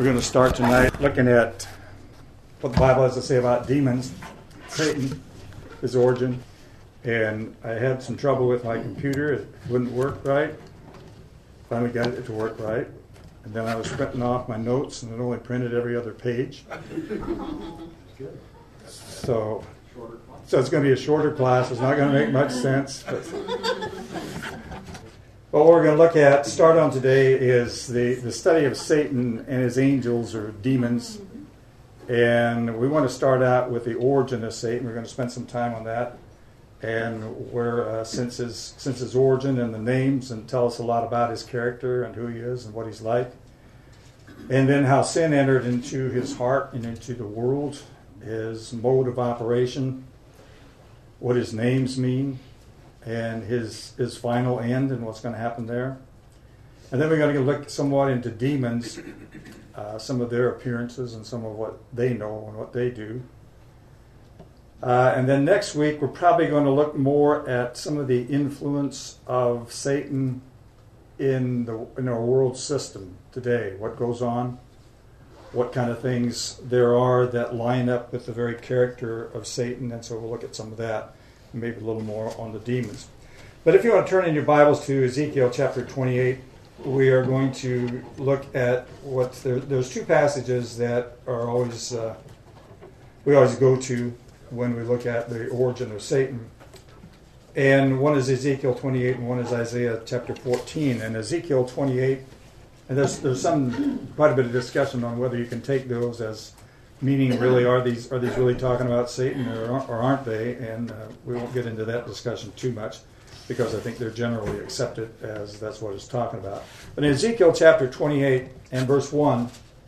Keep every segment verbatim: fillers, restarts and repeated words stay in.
We're going to start tonight looking at what the Bible has to say about demons, Satan, his origin. And I had some trouble with my computer. It wouldn't work right. Finally got it to work right. And then I was printing off my notes, and it only printed every other page. So, so it's going to be a shorter class. It's not going to make much sense. But, but what we're going to look at, start on today, is the, the study of Satan and his angels or demons. And we want to start out with the origin of Satan. We're going to spend some time on that. And where uh, since his since his origin and the names, and tell us a lot about his character and who he is and what he's like. And then how sin entered into his heart and into the world, his mode of operation, what his names mean, and his his final end and what's going to happen there. And then we're going to look somewhat into demons, uh, some of their appearances and some of what they know and what they do. Uh, and then next week we're probably going to look more at some of the influence of Satan in the in our world system today. What goes on, what kind of things there are that line up with the very character of Satan, and so we'll look at some of that, and maybe a little more on the demons. But if you want to turn in your Bibles to Ezekiel chapter twenty-eight, we are going to look at what there, there's two passages that are always uh, we always go to when we look at the origin of Satan. And one is Ezekiel twenty-eight and one is Isaiah chapter fourteen. And Ezekiel twenty-eight, and there's there's some quite a bit of discussion on whether you can take those as meaning really are these are these really talking about Satan or, or aren't they? And uh, we won't get into that discussion too much because I think they're generally accepted as that's what it's talking about. But in Ezekiel chapter twenty-eight and verse one,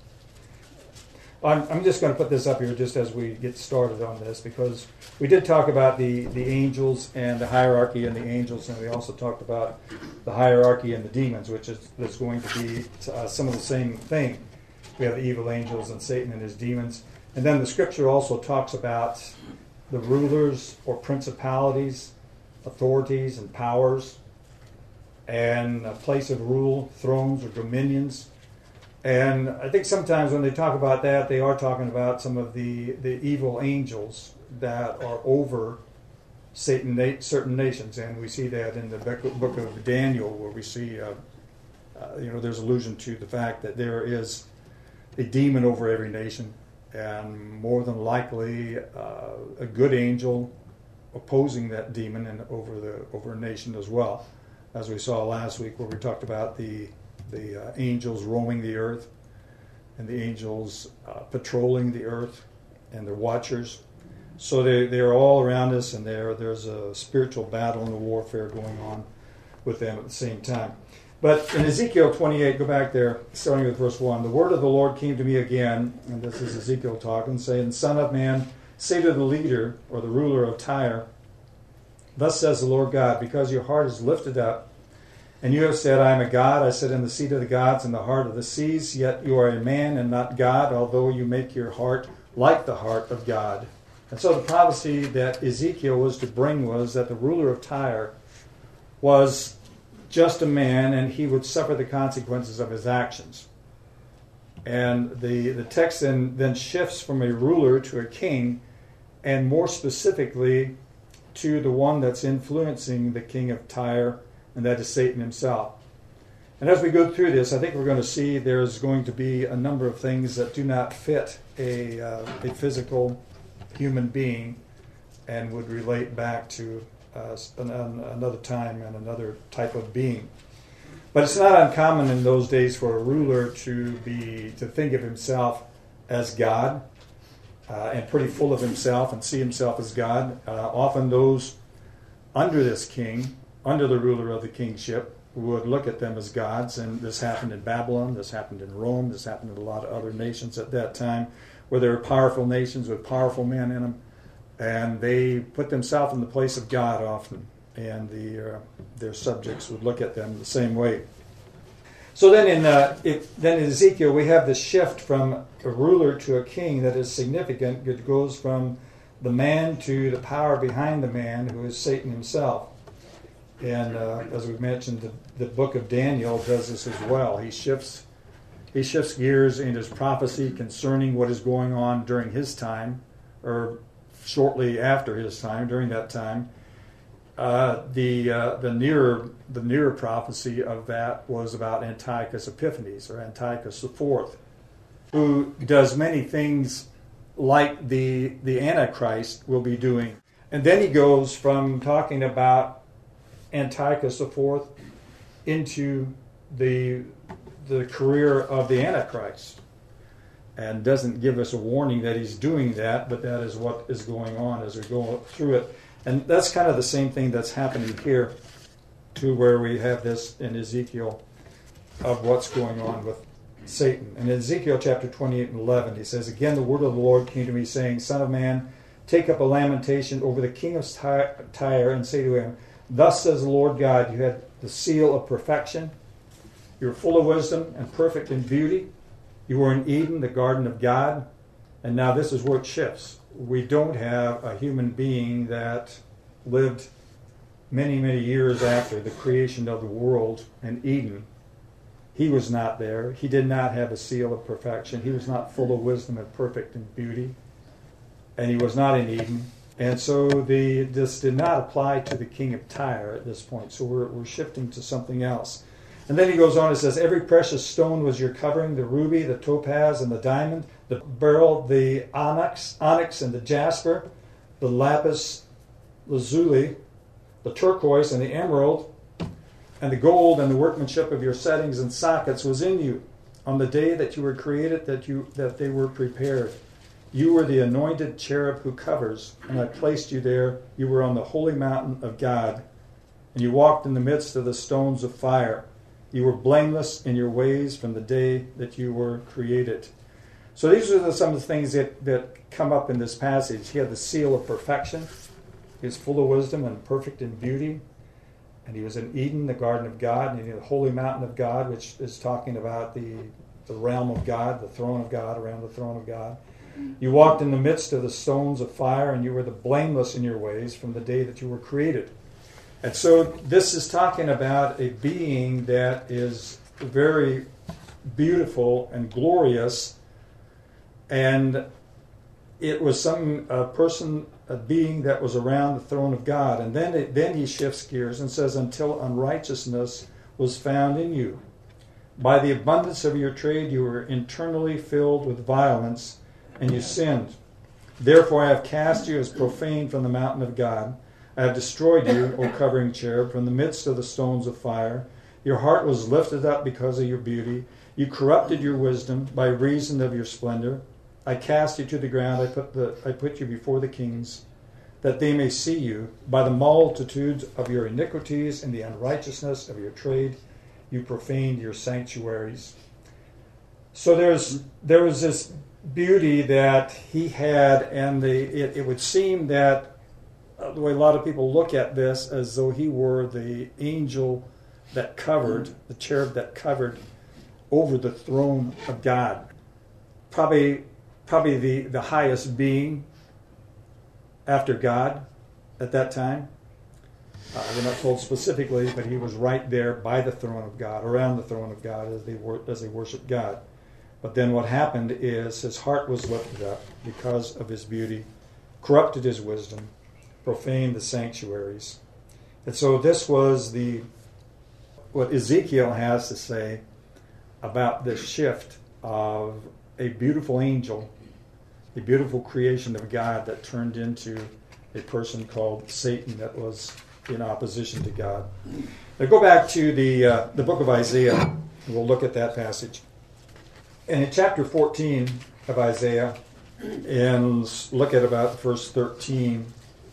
I'm, I'm just going to put this up here just as we get started on this, because we did talk about the, the angels and the hierarchy and the angels, and we also talked about the hierarchy and the demons, which is that's going to be uh, some of the same thing. We have the evil angels and Satan and his demons. And then the scripture also talks about the rulers or principalities, authorities and powers, and a place of rule, thrones or dominions. And I think sometimes when they talk about that, they are talking about some of the, the evil angels that are over Satan, na- certain nations. And we see that in the book of Daniel, where we see, uh, uh, you know, there's allusion to the fact that there is a demon over every nation, and more than likely uh, a good angel opposing that demon and over the over a nation as well, as we saw last week, where we talked about the the uh, angels roaming the earth, and the angels uh, patrolling the earth, and the watchers. So they they are all around us, and there there's a spiritual battle and a warfare going on with them at the same time. But in Ezekiel twenty-eight, go back there, starting with verse one. The word of the Lord came to me again, and this is Ezekiel talking, saying, Son of man, say to the leader, or the ruler of Tyre, Thus says the Lord God, because your heart is lifted up, and you have said, I am a god, I sit in the seat of the gods in the heart of the seas, yet you are a man and not God, although you make your heart like the heart of God. And so the prophecy that Ezekiel was to bring was that the ruler of Tyre was just a man, and he would suffer the consequences of his actions. And the, the text then, then shifts from a ruler to a king, and more specifically to the one that's influencing the king of Tyre, and that is Satan himself. And as we go through this, I think we're going to see there's going to be a number of things that do not fit a, uh, a physical human being and would relate back to uh, an, an, another time and another type of being. But it's not uncommon in those days for a ruler to be to think of himself as God uh, and pretty full of himself and see himself as God. Uh, often those under this king, under the ruler of the kingship, would look at them as gods, and this happened in Babylon, this happened in Rome, this happened in a lot of other nations at that time, where there were powerful nations with powerful men in them, and they put themselves in the place of God often, and the, uh, their subjects would look at them the same way. So then in uh, it, then in Ezekiel, we have this shift from a ruler to a king that is significant. It goes from the man to the power behind the man, who is Satan himself. And uh, as we've mentioned, the, the book of Daniel does this as well. He shifts he shifts gears in his prophecy concerning what is going on during his time, or shortly after his time, during that time. Uh, the uh, the nearer the nearer prophecy of that was about Antiochus Epiphanes, or Antiochus the Fourth, who does many things like the the Antichrist will be doing. And then he goes from talking about Antiochus the Fourth into the the career of the Antichrist, and doesn't give us a warning that he's doing that, but that is what is going on as we go through it. And that's kind of the same thing that's happening here, to where we have this in Ezekiel of what's going on with Satan. And in Ezekiel chapter twenty-eight and eleven, he says, "Again the word of the Lord came to me, saying, Son of man, take up a lamentation over the king of Tyre, and say to him, Thus says the Lord God, you had the seal of perfection. You were full of wisdom and perfect in beauty. You were in Eden, the garden of God." And now this is where it shifts. We don't have a human being that lived many, many years after the creation of the world in Eden. He was not there. He did not have a seal of perfection. He was not full of wisdom and perfect in beauty. And he was not in Eden. And so the this did not apply to the king of Tyre at this point. So we're, we're shifting to something else. And then he goes on and says, "Every precious stone was your covering, the ruby, the topaz, and the diamond, the beryl, the onyx, onyx and the jasper, the lapis lazuli, the turquoise and the emerald, and the gold and the workmanship of your settings and sockets was in you on the day that you were created, that you that they were prepared. You were the anointed cherub who covers, and I placed you there. You were on the holy mountain of God, and you walked in the midst of the stones of fire. You were blameless in your ways from the day that you were created." So these are the, some of the things that, that come up in this passage. He had the seal of perfection. He was full of wisdom and perfect in beauty. And he was in Eden, the garden of God, and he had the holy mountain of God, which is talking about the, the realm of God, the throne of God, around the throne of God. You walked in the midst of the stones of fire, and you were the blameless in your ways from the day that you were created. And so this is talking about a being that is very beautiful and glorious, and it was some a person, a being that was around the throne of God. And then it, then he shifts gears and says, "Until unrighteousness was found in you. By the abundance of your trade you were internally filled with violence, and you sinned. Therefore I have cast you as profane from the mountain of God. I have destroyed you, O covering cherub, from the midst of the stones of fire. Your heart was lifted up because of your beauty. You corrupted your wisdom by reason of your splendor. I cast you to the ground. I put the I put you before the kings, that they may see you. By the multitude of your iniquities and the unrighteousness of your trade, you profaned your sanctuaries." So there's there was this beauty that he had, and the it, it would seem that the way a lot of people look at this, as though he were the angel that covered, the cherub that covered over the throne of God. Probably probably the, the highest being after God at that time. Uh, we're not told specifically, but he was right there by the throne of God, around the throne of God as they wor- as they worshiped God. But then what happened is his heart was lifted up because of his beauty, corrupted his wisdom, profaned the sanctuaries. And so this was the what Ezekiel has to say about this shift of a beautiful angel, a beautiful creation of God that turned into a person called Satan that was in opposition to God. Now go back to the uh, the book of Isaiah, and we'll look at that passage. And in chapter fourteen of Isaiah, and look at about verse thirteen,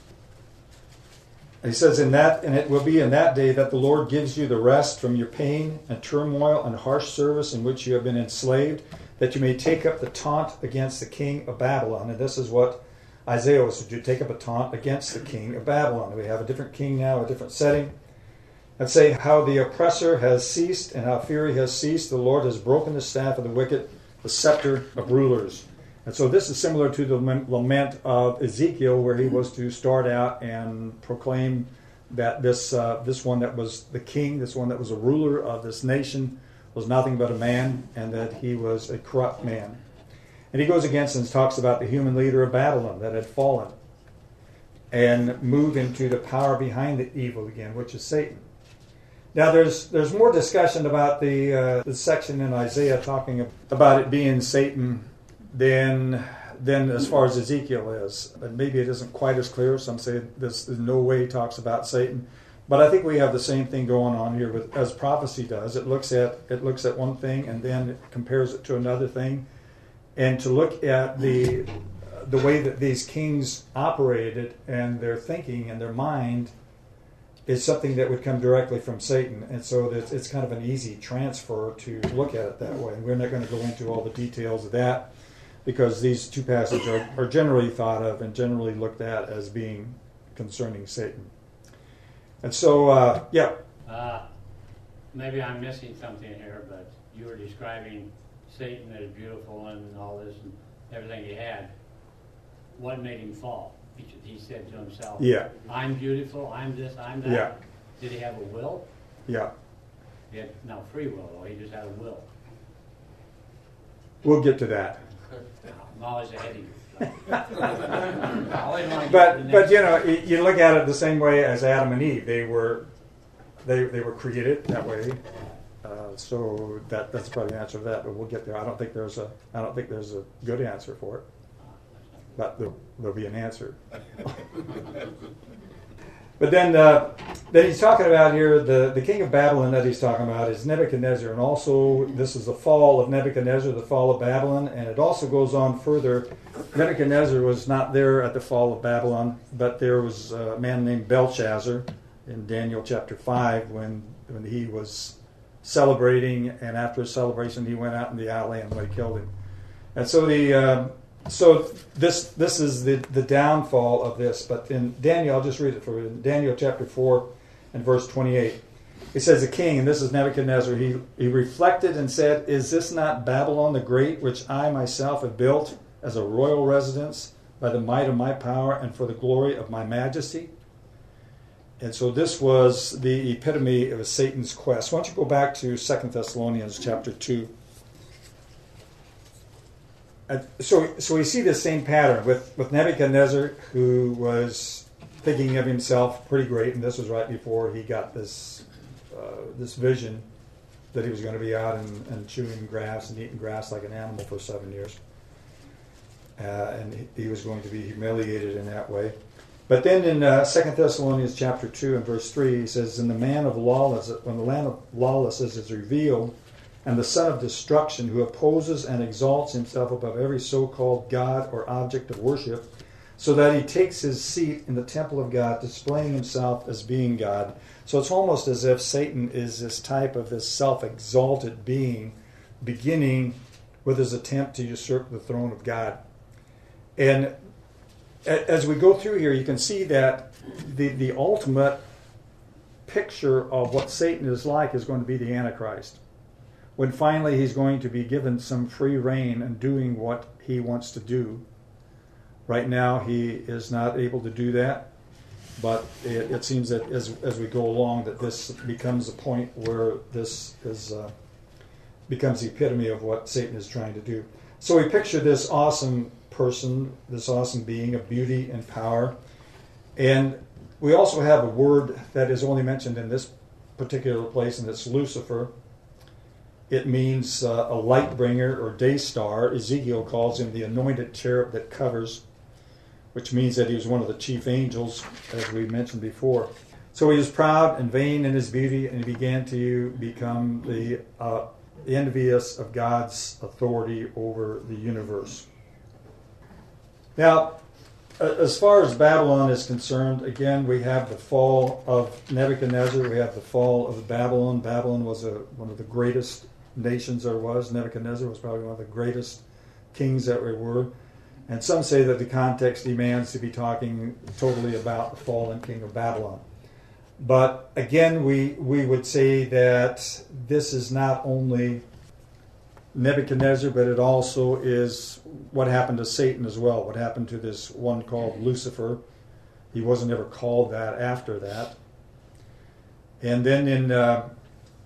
he says, "In that, and it will be in that day that the Lord gives you the rest from your pain and turmoil and harsh service in which you have been enslaved, that you may take up the taunt against the king of Babylon." And this is what Isaiah was to do, take up a taunt against the king of Babylon. We have a different king now, a different setting. And say how the oppressor has ceased and how fury has ceased. The Lord has broken the staff of the wicked, the scepter of rulers. And so this is similar to the lament of Ezekiel, where he was to start out and proclaim that this uh, this one that was the king, this one that was a ruler of this nation, was nothing but a man, and that he was a corrupt man. And he goes against and talks about the human leader of Babylon that had fallen and move into the power behind the evil again, which is Satan. Now, there's there's more discussion about the, uh, the section in Isaiah talking about it being Satan than, than as far as Ezekiel is. And maybe it isn't quite as clear. Some say this in no way talks about Satan. But I think we have the same thing going on here with as prophecy does. It looks at it looks at one thing and then it compares it to another thing. And to look at the the way that these kings operated and their thinking and their mind is something that would come directly from Satan. And so it's, it's kind of an easy transfer to look at it that way. And we're not going to go into all the details of that because these two passages are, are generally thought of and generally looked at as being concerning Satan. And so, uh, yeah. Uh, maybe I'm missing something here, but you were describing Satan as beautiful and all this and everything he had. What made him fall? He, he said to himself, yeah. I'm beautiful, I'm this, I'm that. Yeah. Did he have a will? Yeah. He had no free will, though. He just had a will. We'll get to that. I'm always ahead of you. But but you know, you look at it the same way as Adam and Eve. They were they they were created that way. Uh, so that that's probably the answer to that. But we'll get there. I don't think there's a I don't think there's a good answer for it. But there, there'll be an answer. But then uh, then he's talking about here the, the king of Babylon that he's talking about is Nebuchadnezzar, and also this is the fall of Nebuchadnezzar, the fall of Babylon, and it also goes on further. Nebuchadnezzar was not there at the fall of Babylon, but there was a man named Belshazzar in Daniel chapter five when when he was celebrating, and after his celebration he went out in the alley and they killed him. And so the uh, so this this is the, the downfall of this. But in Daniel, I'll just read it for you. In Daniel chapter four and verse twenty-eight. It says, the king, and this is Nebuchadnezzar, he, he reflected and said, is this not Babylon the Great, which I myself have built as a royal residence by the might of my power and for the glory of my majesty? And so this was the epitome of Satan's quest. Why don't you go back to Second Thessalonians chapter two. Uh, so, so we see this same pattern with, with Nebuchadnezzar, who was thinking of himself pretty great, and this was right before he got this uh, this vision that he was going to be out and, and chewing grass and eating grass like an animal for seven years. Uh, and he, he was going to be humiliated in that way. But then in uh, Second Thessalonians chapter two and verse three, he says, "And the man of lawless, when the land of lawlessness is revealed, and the son of destruction, who opposes and exalts himself above every so-called God or object of worship, so that he takes his seat in the temple of God, displaying himself as being God." So it's almost as if Satan is this type of this self-exalted being, beginning with his attempt to usurp the throne of God. And as we go through here, you can see that the, the ultimate picture of what Satan is like is going to be the Antichrist, when finally he's going to be given some free rein and doing what he wants to do. Right now he is not able to do that, but it, it seems that as as we go along that this becomes a point where this is uh, becomes the epitome of what Satan is trying to do. So we picture this awesome person, this awesome being of beauty and power, and we also have a word that is only mentioned in this particular place, and it's Lucifer. It means uh, a light bringer or day star. Ezekiel calls him the anointed cherub that covers, which means that he was one of the chief angels, as we mentioned before. So he was proud and vain in his beauty, and he began to become the uh, envious of God's authority over the universe. Now, as far as Babylon is concerned, again, we have the fall of Nebuchadnezzar. We have the fall of Babylon. Babylon was a, one of the greatest nations there was. Nebuchadnezzar was probably one of the greatest kings that there were. And some say that the context demands to be talking totally about the fallen king of Babylon. But again, we, we would say that this is not only Nebuchadnezzar, but it also is what happened to Satan as well. What happened to this one called Lucifer. He wasn't ever called that after that. And then in uh,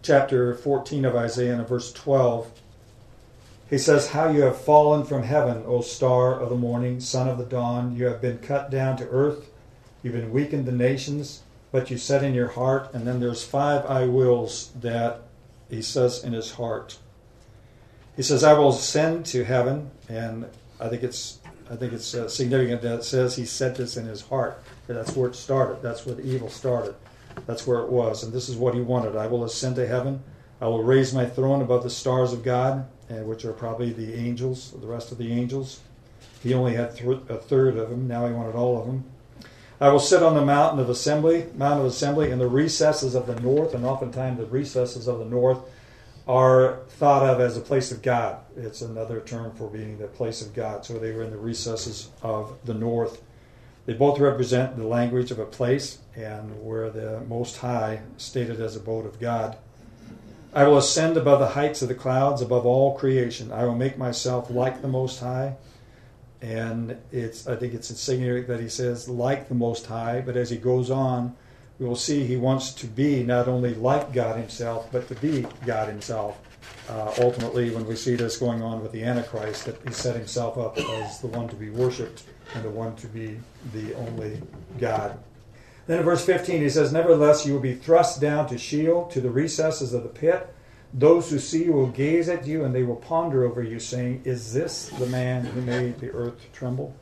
chapter fourteen of Isaiah and verse twelve, he says, "How you have fallen from heaven, O star of the morning, son of the dawn. You have been cut down to earth. You've been weakened to nations, but you said in your heart," and then there's five I wills that he says in his heart. He says, "I will ascend to heaven," and I think it's I think it's uh, significant that it says he said this in his heart. That's where it started. That's where the evil started. That's where it was, and this is what he wanted. "I will ascend to heaven. I will raise my throne above the stars of God," uh, which are probably the angels, the rest of the angels. He only had th- a third of them. Now he wanted all of them. "I will sit on the mountain of assembly, Mount of assembly, in the recesses of the north," and oftentimes the recesses of the north are thought of as a place of God. It's another term for being the place of God. So they were in the recesses of the north. They both represent the language of a place and where the Most High stated as abode of God. "I will ascend above the heights of the clouds, above all creation. I will make myself like the Most High." And it's I think it's insignificant that he says like the Most High, but as he goes on, we will see he wants to be not only like God himself, but to be God himself. Uh, ultimately, when we see this going on with the Antichrist, that he set himself up as the one to be worshipped and the one to be the only God. Then in verse fifteen he says, "Nevertheless you will be thrust down to Sheol, to the recesses of the pit. Those who see you will gaze at you, and they will ponder over you, saying, 'Is this the man who made the earth tremble?'"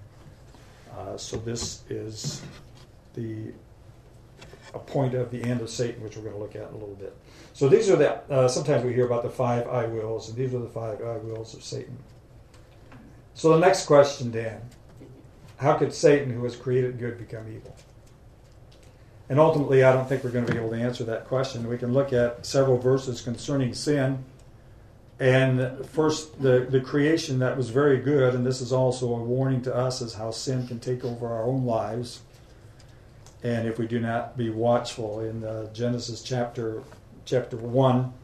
Uh, so this is the a point of the end of Satan, which we're going to look at in a little bit. So these are the, uh, sometimes we hear about the five I wills, and these are the five I wills of Satan. So the next question, Dan, how could Satan, who was created good, become evil? And ultimately, I don't think we're going to be able to answer that question. We can look at several verses concerning sin. And first, the, the creation that was very good, and this is also a warning to us as how sin can take over our own lives. And if we do not be watchful, in uh, Genesis chapter chapter one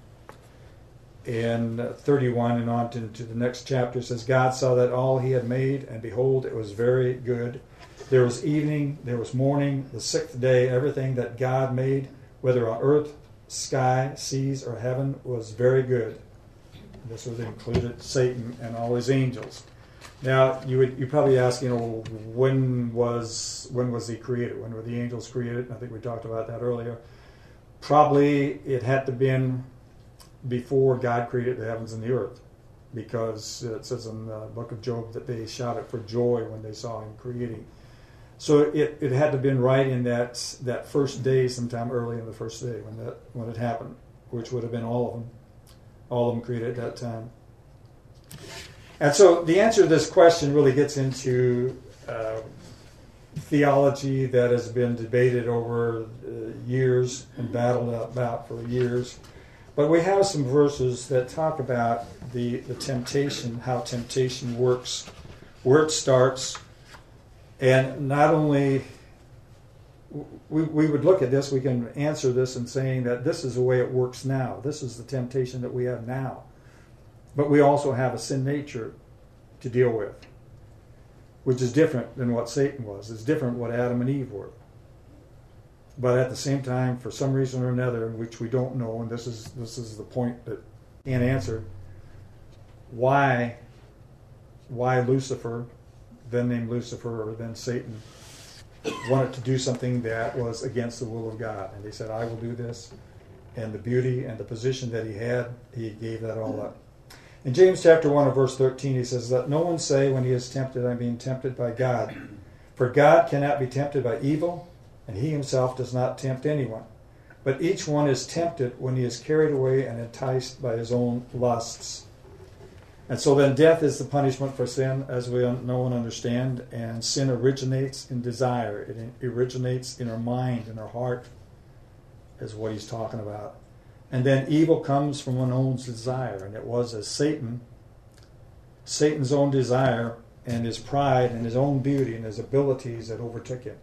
and thirty-one and on to, to the next chapter, says, "God saw that all he had made, and behold, it was very good. There was evening, there was morning, the sixth day. Everything that God made, whether on earth, sky, seas, or heaven, was very good." This would include Satan and all his angels. Now, you would you probably ask, you know, when was when was he created? When were the angels created? I think we talked about that earlier. Probably it had to have been before God created the heavens and the earth, because it says in the book of Job that they shouted for joy when they saw him creating. So it, it had to have been right in that that first day, sometime early in the first day when that when it happened, which would have been all of them, all of them created at that time. And so the answer to this question really gets into uh, theology that has been debated over uh, years and battled about for years. But we have some verses that talk about the, the temptation, how temptation works, where it starts. And not only, we, we would look at this, we can answer this in saying that this is the way it works now. This is the temptation that we have now. But we also have a sin nature to deal with, which is different than what Satan was. It's different what Adam and Eve were. But at the same time, for some reason or another, which we don't know, and this is this is the point that can't answer, why why Lucifer, then named Lucifer, or then Satan, wanted to do something that was against the will of God. And they said, "I will do this." And the beauty and the position that he had, he gave that all up. In James chapter one and verse thirteen, he says, "Let no one say when he is tempted, I'm being tempted by God. For God cannot be tempted by evil, and he himself does not tempt anyone. But each one is tempted when he is carried away and enticed by his own lusts." And so then death is the punishment for sin, as we know and understand. And sin originates in desire. It originates in our mind, in our heart, is what he's talking about. And then evil comes from one's own desire. And it was as Satan, Satan's own desire and his pride and his own beauty and his abilities that overtook him.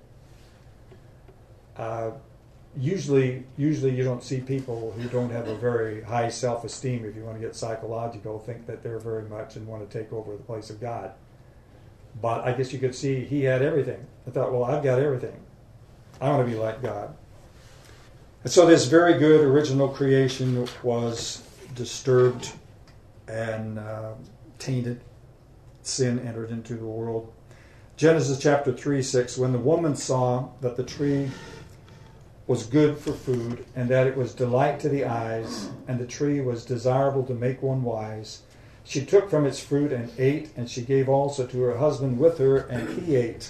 Uh, usually, usually you don't see people who don't have a very high self-esteem, if you want to get psychological, think that they're very much and want to take over the place of God. But I guess you could see he had everything. I thought, well, I've got everything. I want to be like God. And so this very good original creation was disturbed and uh, tainted. Sin entered into the world. Genesis chapter three, six, when the woman saw that the tree was good for food, and that it was delight to the eyes, and the tree was desirable to make one wise, she took from its fruit and ate, and she gave also to her husband with her, and he ate.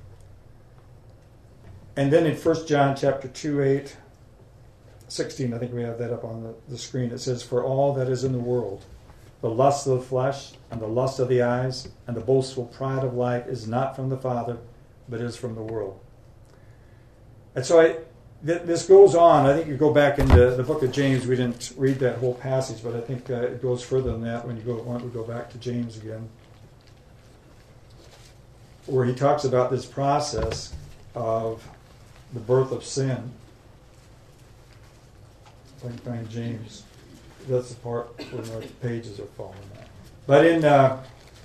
And then in First John chapter two, eight, sixteen, I think we have that up on the, the screen, it says, for all that is in the world, the lust of the flesh, and the lust of the eyes, and the boastful pride of life is not from the Father, but is from the world. And so I, th- this goes on. I think you go back into the book of James. We didn't read that whole passage, but I think uh, it goes further than that when you go, why don't we go back to James again, where he talks about this process of the birth of sin. If I can find James. That's the part where the pages are falling out. But in uh,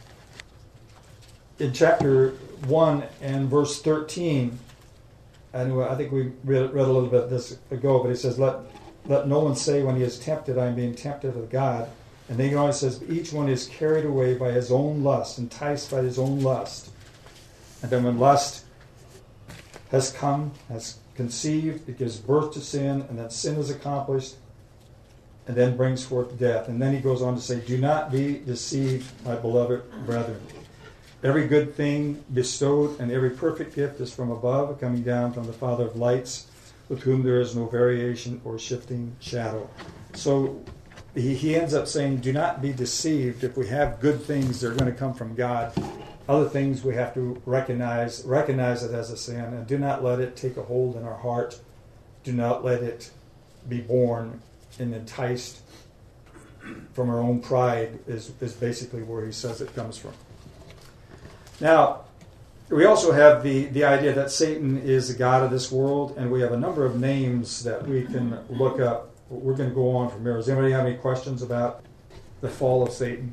in chapter one and verse thirteen, and I think we read, read a little bit this ago, but it says, let, let no one say when he is tempted, I am being tempted of God. And then he always says, each one is carried away by his own lust, enticed by his own lust. And then when lust has come, has conceived, it gives birth to sin, and then sin is accomplished, and then brings forth death. And then he goes on to say, do not be deceived, my beloved brethren. Every good thing bestowed and every perfect gift is from above, coming down from the Father of lights, with whom there is no variation or shifting shadow. So he, he ends up saying, do not be deceived. If we have good things, they're going to come from God. Other things we have to recognize, recognize it as a sin, and do not let it take a hold in our heart. Do not let it be born and enticed from our own pride is, is basically where he says it comes from. Now, we also have the, the idea that Satan is the god of this world, and we have a number of names that we can look up. We're going to go on from here. Does anybody have any questions about the fall of Satan?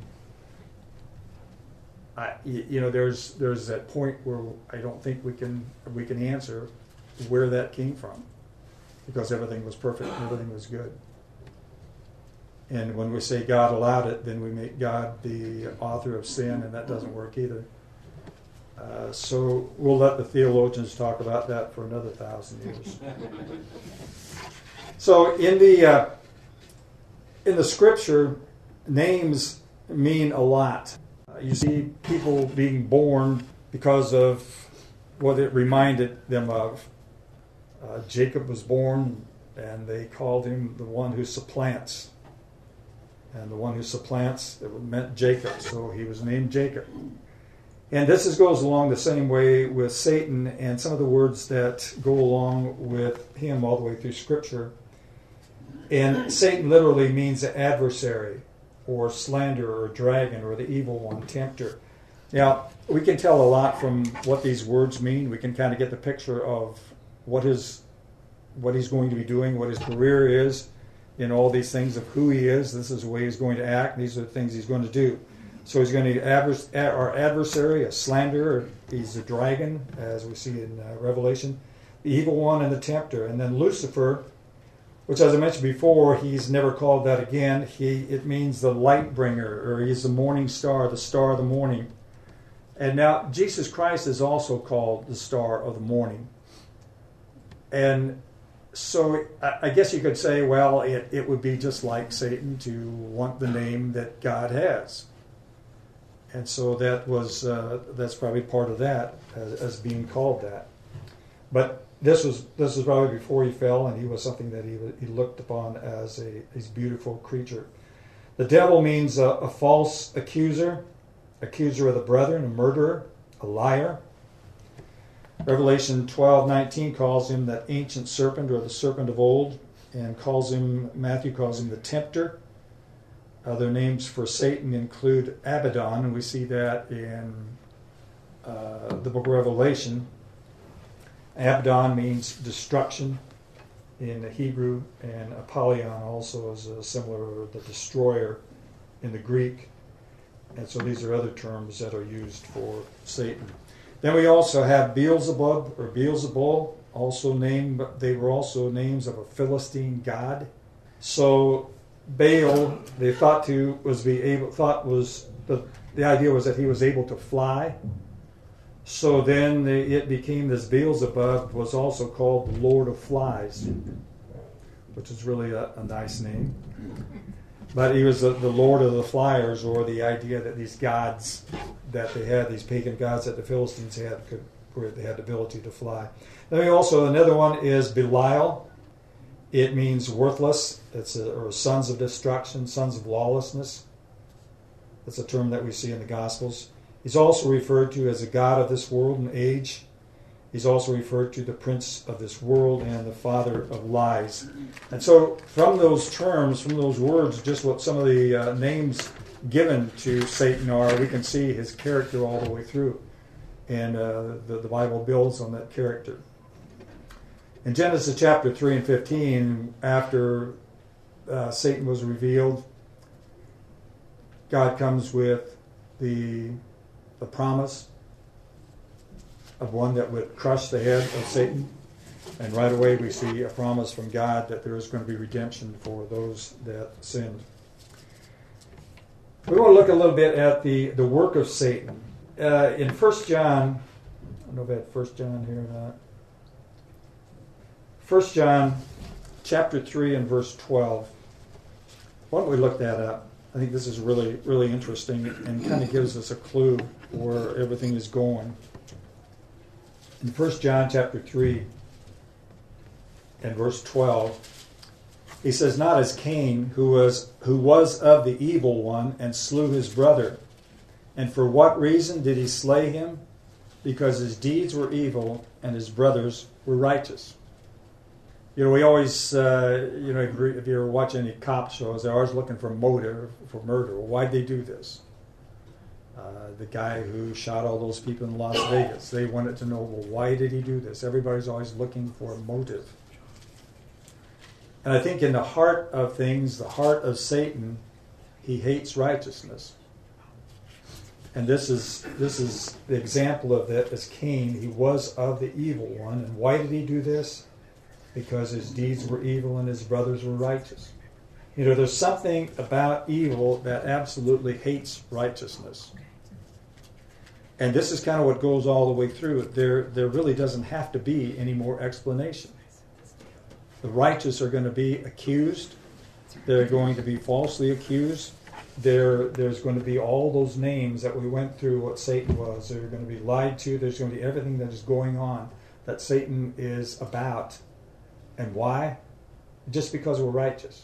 I, you know, there's there's that point where I don't think we can we can answer where that came from, because everything was perfect and everything was good. And when we say God allowed it, then we make God the author of sin, and that doesn't work either. Uh, so we'll let the theologians talk about that for another thousand years. So in the uh, in the Scripture, names mean a lot. Uh, you see people being born because of what it reminded them of. Uh, Jacob was born, and they called him the one who supplants. And the one who supplants, it meant Jacob, so he was named Jacob. And this is, goes along the same way with Satan and some of the words that go along with him all the way through Scripture. And Satan literally means adversary, or slanderer, or dragon, or the evil one, tempter. Now, we can tell a lot from what these words mean. We can kind of get the picture of what his, what he's going to be doing, what his career is, in all these things of who he is. This is the way he's going to act. These are the things he's going to do. So he's going to be advers- our adversary, a slanderer. He's a dragon, as we see in uh, Revelation. The evil one and the tempter. And then Lucifer, which, as I mentioned before, he's never called that again. He It means the light bringer, or he's the morning star, the star of the morning. And now Jesus Christ is also called the star of the morning. And so I guess you could say, well, it, it would be just like Satan to want the name that God has. And so that was uh, that's probably part of that, as, as being called that. But this was this was probably before he fell, and he was something that he he looked upon as a, a beautiful creature. The devil means a, a false accuser, accuser of the brethren, a murderer, a liar. Revelation twelve nineteen calls him that ancient serpent, or the serpent of old, and calls him, Matthew calls him the tempter. Other names for Satan include Abaddon, and we see that in uh, the book of Revelation. Abaddon means destruction in the Hebrew, and Apollyon also is a similar, the destroyer in the Greek. And so these are other terms that are used for Satan. Then we also have Beelzebub or Beelzebul, also named, but they were also names of a Philistine god. So Baal, they thought to was be able thought was the the idea was that he was able to fly. So then the, it became this Beelzebub was also called the Lord of Flies, which is really a, a nice name. But he was the, the Lord of the Flyers, or the idea that these gods that they had, these pagan gods that the Philistines had, could, where they had the ability to fly. Then we also, another one is Belial. It means worthless. It's a, or sons of destruction, sons of lawlessness. That's a term that we see in the Gospels. He's also referred to as a god of this world and age. He's also referred to the prince of this world and the father of lies. And so from those terms, from those words, just what some of the uh, names given to Satan are, we can see his character all the way through. And uh, the, the Bible builds on that character. In Genesis chapter three and fifteen, after uh, Satan was revealed, God comes with the, the promise of one that would crush the head of Satan. And right away we see a promise from God that there is going to be redemption for those that sinned. We want to look a little bit at the, the work of Satan. Uh, in First John, I don't know if I had First John here or not. First John chapter three and verse twelve. Why don't we look that up? I think this is really, really interesting and kind of gives us a clue where everything is going. In First John chapter three and verse twelve, he says, "Not as Cain, who was who was of the evil one and slew his brother. And for what reason did he slay him? Because his deeds were evil and his brothers were righteous." You know, we always, uh, you know, if you ever watch any cop shows, they're always looking for motive for murder. Well, why'd they do this? Uh, the guy who shot all those people in Las Vegas, they wanted to know, well, why did he do this? Everybody's always looking for a motive. And I think in the heart of things, the heart of Satan, he hates righteousness. And this is this is the example of that as Cain. He was of the evil one. And why did he do this? Because his deeds were evil and his brothers were righteous. You know, there's something about evil that absolutely hates righteousness. And this is kind of what goes all the way through. There, there really doesn't have to be any more explanation. The righteous are going to be accused. They're going to be falsely accused. There, there's going to be all those names that we went through what Satan was. They're going to be lied to. There's going to be everything that is going on that Satan is about. And why? Just because we're righteous.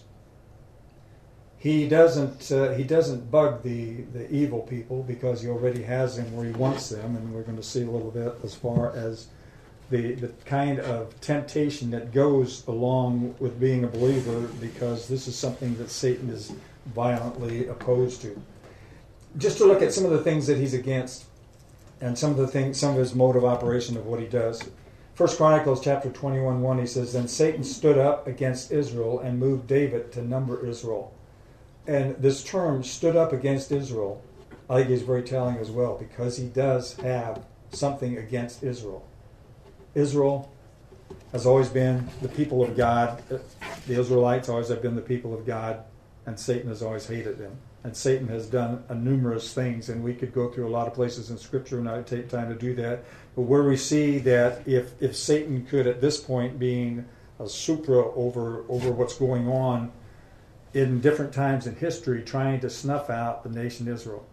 He doesn't uh, he doesn't bug the, the evil people because he already has them where he wants them, and we're going to see a little bit as far as the the kind of temptation that goes along with being a believer, because this is something that Satan is violently opposed to. Just to look at some of the things that he's against, and some of the things, some of his mode of operation of what he does. First Chronicles chapter twenty-one, one, he says, "Then Satan stood up against Israel and moved David to number Israel." And this term, stood up against Israel, I think is very telling as well, because he does have something against Israel. Israel has always been the people of God. The Israelites always have been the people of God, and Satan has always hated them. And Satan has done a numerous things, and we could go through a lot of places in Scripture, and I would take time to do that. But where we see that if, if Satan could, at this point, being a supra over over what's going on in different times in history, trying to snuff out the nation Israel.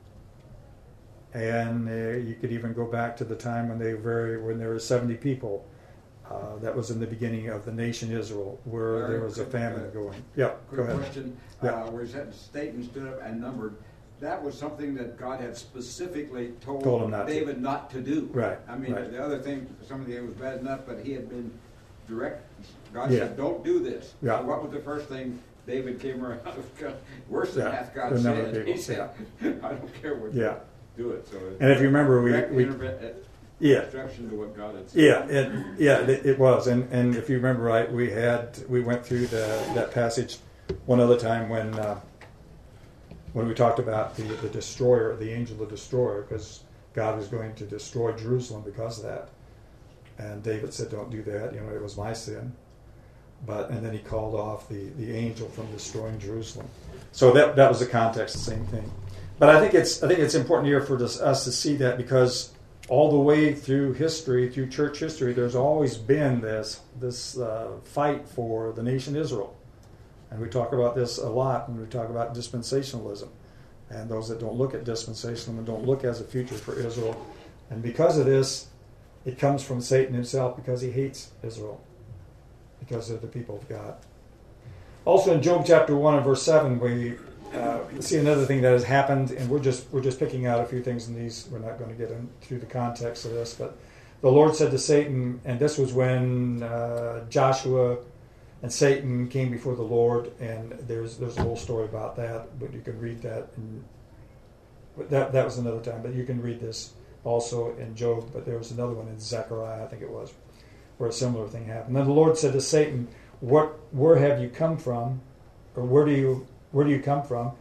And uh, you could even go back to the time when they were very, when there were seventy people. Uh, that was in the beginning of the nation Israel, where Larry, there was a famine uh, going. Yeah, quick go ahead. question. Yeah. Uh, where it said Satan stood up and numbered. That was something that God had specifically told, Told him not to. David not to do. Right, I mean, right. the other thing, some of the it was bad enough, but he had been direct. God Yeah. said, "Don't do this." Yeah. So what was the first thing David came around? Worse than Yeah. hath God The number of said. people, He said, "I don't care what Yeah. you do it." So it's And if you remember, we, direct we interve- uh, yeah. instruction to what God had said. Yeah, it, yeah, it, it was, and and if you remember right, we had we went through the that passage one other time when uh, when we talked about the, the destroyer, the angel, the destroyer, because God was going to destroy Jerusalem because of that. And David said, don't do that. You know, it was my sin. But and then he called off the, the angel from destroying Jerusalem. So that that was the context, the same thing. But I think it's I think it's important here for this, us to see that, because all the way through history, through church history, there's always been this this uh, fight for the nation Israel. And we talk about this a lot when we talk about dispensationalism. And those that don't look at dispensationalism and don't look as a future for Israel. And because of this, it comes from Satan himself, because he hates Israel, because they're the people of God. Also in Job chapter one and verse seven, we uh, see another thing that has happened, and we're just we're just picking out a few things in these. We're not going to get into the context of this, but the Lord said to Satan, and this was when uh, Joshua and Satan came before the Lord, and there's there's a whole story about that, but you can read that. In, but that that was another time, but you can read this also in Job. But there was another one in Zechariah, I think it was, where a similar thing happened. Then the Lord said to Satan, "What? Where have you come from, or where do you where do you come from?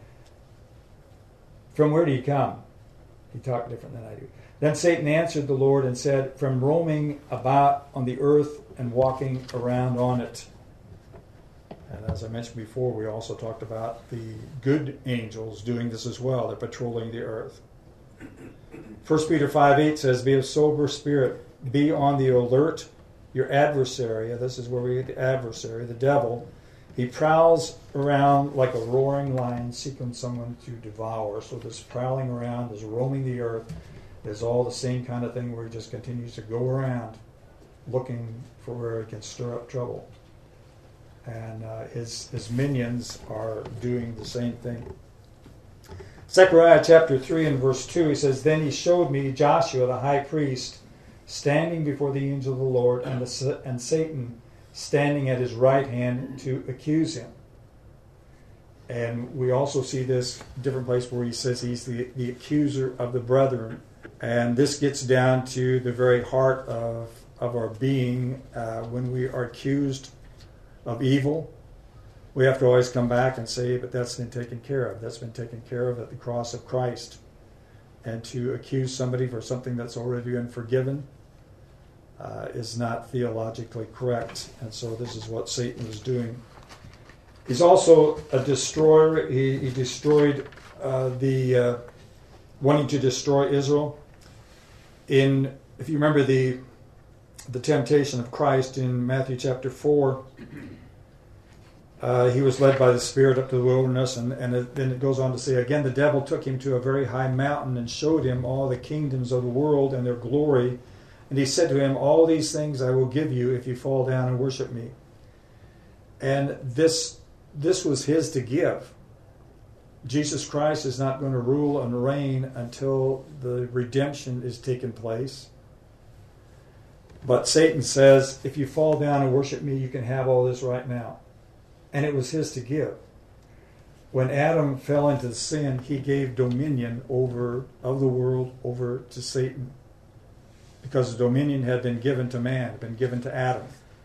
From where do you come?" He talked different than I do. Then Satan answered the Lord and said, "From roaming about on the earth and walking around on it." And as I mentioned before, we also talked about the good angels doing this as well. They're patrolling the earth. First Peter five eight says, "Be of sober spirit, be on the alert. Your adversary," this is where we get the adversary, the devil, "he prowls around like a roaring lion, seeking someone to devour." So this prowling around, this roaming the earth, is all the same kind of thing where he just continues to go around looking for where he can stir up trouble. And uh, his, his minions are doing the same thing. Zechariah chapter three and verse two, he says, "Then he showed me Joshua the high priest standing before the angel of the Lord, and, the, and Satan standing at his right hand to accuse him." And we also see this different place where he says he's the, the accuser of the brethren. And this gets down to the very heart of, of our being. Uh, when we are accused of evil, we have to always come back and say, but that's been taken care of. That's been taken care of at the cross of Christ. And to accuse somebody for something that's already been forgiven uh, is not theologically correct. And so this is what Satan is doing. He's also a destroyer. He, he destroyed uh, the, uh, wanting to destroy Israel. In, if you remember the the temptation of Christ in Matthew chapter four, uh, he was led by the Spirit up to the wilderness, and, and it, then it goes on to say, "Again the devil took him to a very high mountain and showed him all the kingdoms of the world and their glory. And he said to him, all these things I will give you if you fall down and worship me." And this this was his to give. Jesus Christ is not going to rule and reign until the redemption is taken place. But Satan says, if you fall down and worship me, you can have all this right now. And it was his to give. When Adam fell into sin, he gave dominion over of the world over to Satan. Because the dominion had been given to man, been given to Adam.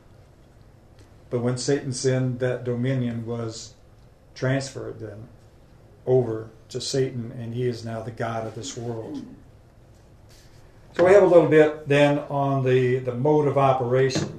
But when Satan sinned, that dominion was transferred then over to Satan, and he is now the god of this world. So we have a little bit then on the, the mode of operation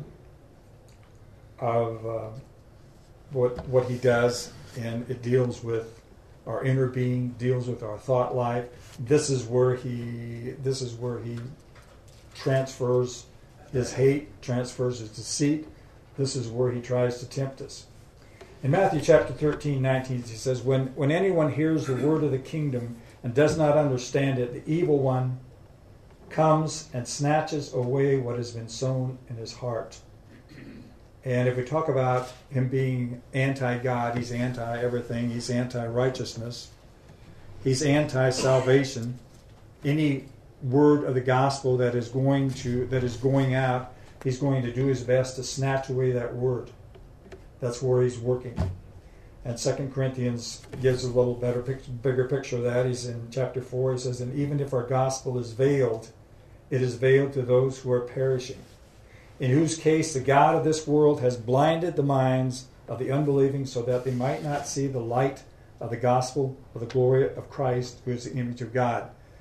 of uh, what what he does, and it deals with our inner being, deals with our thought life. This is where he this is where he transfers his hate, transfers his deceit. This is where he tries to tempt us. In Matthew chapter thirteen, nineteen, he says, when, when anyone hears the word of the kingdom and does not understand it, the evil one comes and snatches away what has been sown in his heart. And if we talk about him being anti-God, he's anti-everything, he's anti-righteousness, he's anti-salvation. Any word of the gospel that is going to that is going out, he's going to do his best to snatch away that word. That's where he's working. And Second Corinthians gives a little better, bigger picture of that. He's in chapter four. He says, "And even if our gospel is veiled, it is veiled to those who are perishing, in whose case the God of this world has blinded the minds of the unbelieving, so that they might not see the light of the gospel of the glory of Christ, who is the image of God."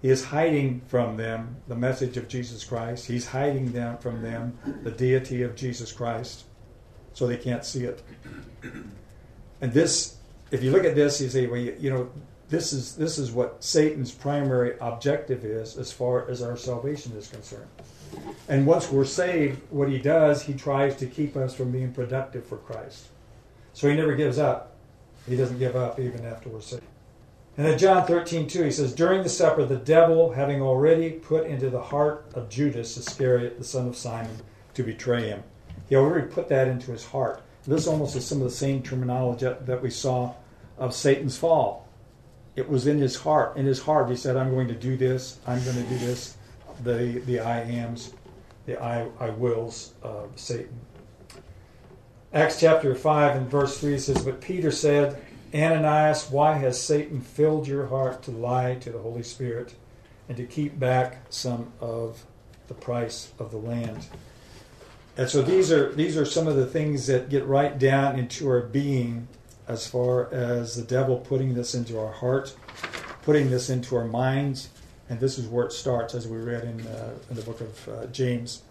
He is hiding from them the message of Jesus Christ. He's hiding them from them the deity of Jesus Christ, so they can't see it. And this, if you look at this, you say, well, you, you know, this is this is what Satan's primary objective is as far as our salvation is concerned. And once we're saved, what he does, he tries to keep us from being productive for Christ. So he never gives up. He doesn't give up even after we're saved. And in John thirteen two, he says, during the supper, the devil, having already put into the heart of Judas Iscariot, the son of Simon, to betray him. He already put that into his heart. This almost is some of the same terminology that we saw of Satan's fall. It was in his heart. In his heart, he said, I'm going to do this. I'm going to do this. The the I ams, the I, I wills of Satan. Acts chapter five and verse three says, but Peter said, Ananias, why has Satan filled your heart to lie to the Holy Spirit and to keep back some of the price of the land? And so these are these are some of the things that get right down into our being as far as the devil putting this into our heart, putting this into our minds, and this is where it starts, as we read in, uh, in the book of uh, James.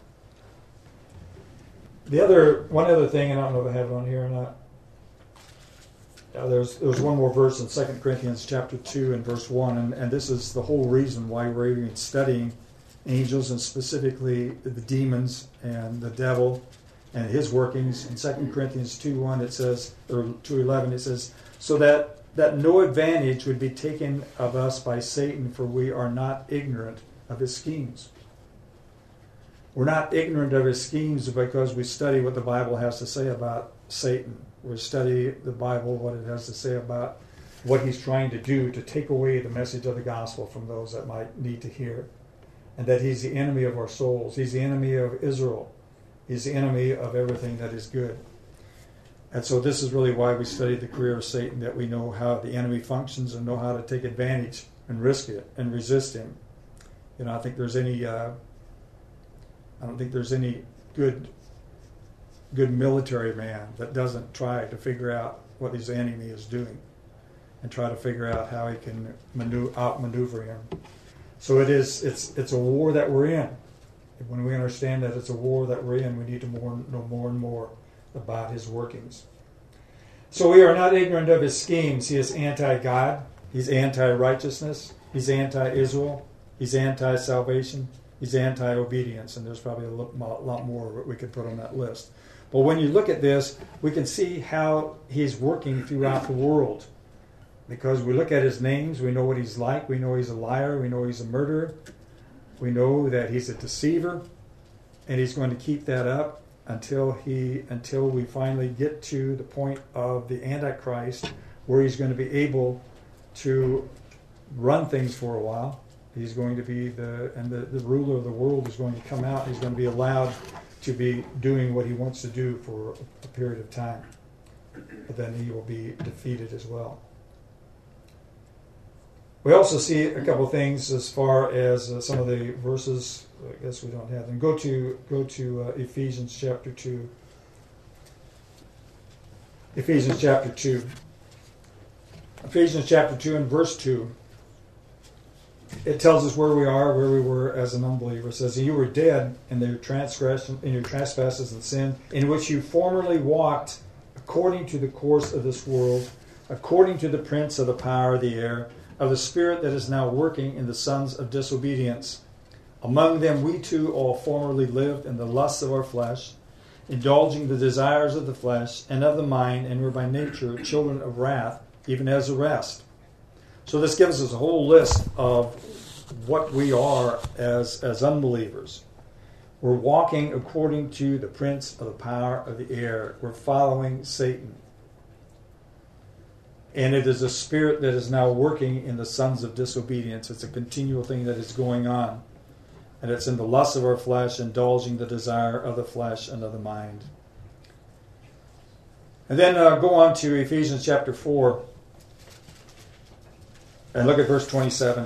The other one other thing, and I don't know if I have it on here or not. Uh, there's there's one more verse in Second Corinthians chapter two and verse one, and, and this is the whole reason why we're even studying angels and specifically the demons and the devil and his workings. In Second Corinthians two one it says, or two eleven it says, so that, that no advantage would be taken of us by Satan, for we are not ignorant of his schemes. We're not ignorant of his schemes because we study what the Bible has to say about Satan. We study the Bible, what it has to say about what he's trying to do to take away the message of the gospel from those that might need to hear. And that he's the enemy of our souls. He's the enemy of Israel. He's the enemy of everything that is good. And so this is really why we study the career of Satan, that we know how the enemy functions and know how to take advantage and risk it and resist him. You know, I think there's any, uh, I don't think there's any good good military man that doesn't try to figure out what his enemy is doing and try to figure out how he can manu- outmaneuver him. So it is, it's it's a war that we're in. When we understand that it's a war that we're in, we need to more, know more and more about his workings. So we are not ignorant of his schemes. He is anti-God. He's anti-righteousness. He's anti-Israel. He's anti-salvation. He's anti-obedience. And there's probably a lot more we could put on that list. But when you look at this, we can see how he's working throughout the world. Because we look at his names, we know what he's like, we know he's a liar, we know he's a murderer, we know that he's a deceiver, and he's going to keep that up until he until we finally get to the point of the Antichrist, where he's going to be able to run things for a while. He's going to be the and the, the ruler of the world is going to come out. He's going to be allowed to be doing what he wants to do for a period of time. But then he will be defeated as well. We also see a couple of things as far as uh, some of the verses. I guess we don't have them. Go to go to uh, Ephesians chapter two. Ephesians chapter two. Ephesians chapter two and verse two. It tells us where we are, where we were as an unbeliever. It says, "You were dead in your transgression, in your trespasses and sin, in which you formerly walked according to the course of this world, according to the prince of the power of the air, of the spirit that is now working in the sons of disobedience. Among them we too all formerly lived in the lusts of our flesh, indulging the desires of the flesh and of the mind, and were by nature children of wrath, even as the rest." So this gives us a whole list of what we are as, as unbelievers. We're walking according to the prince of the power of the air. We're following Satan. And it is a spirit that is now working in the sons of disobedience. It's a continual thing that is going on. And it's in the lust of our flesh, indulging the desire of the flesh and of the mind. And then uh, go on to Ephesians chapter four. And look at verse twenty-seven.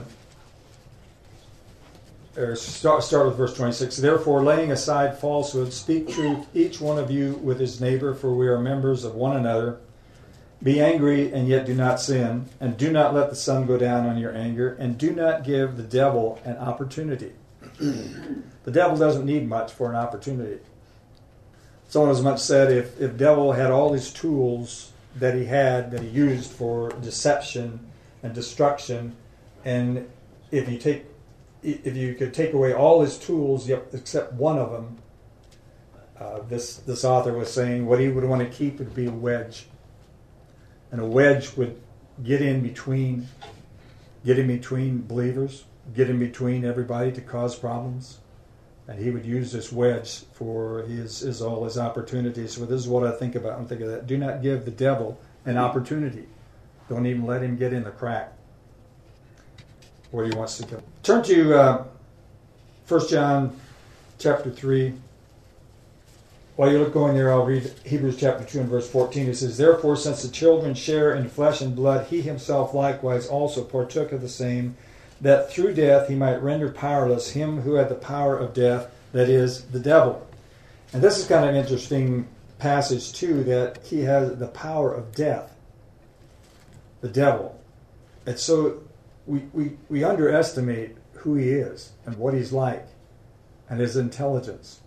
Or start, start with verse twenty-six. "Therefore, laying aside falsehood, speak truth, each one of you with his neighbor, for we are members of one another. Be angry and yet do not sin, and do not let the sun go down on your anger, and do not give the devil an opportunity. The devil doesn't need much for an opportunity. Someone has much said if if devil had all these tools that he had, that he used for deception and destruction, and if you take if you could take away all his tools yep, except one of them, uh, this this author was saying what he would want to keep would be a wedge. And a wedge would get in between, get in between believers, get in between everybody to cause problems. And he would use this wedge for his, his all his opportunities. So this is what I think about. I'm thinking that. Do not give the devil an opportunity. Don't even let him get in the crack where he wants to go. Turn to uh, First John chapter three. While you're going there, I'll read Hebrews chapter two and verse fourteen. It says, Therefore, since the children share in flesh and blood, he himself likewise also partook of the same, that through death he might render powerless him who had the power of death, that is, the devil. And this is kind of an interesting passage, too, that he has the power of death, the devil. And so we, we, we underestimate who he is and what he's like and his intelligence.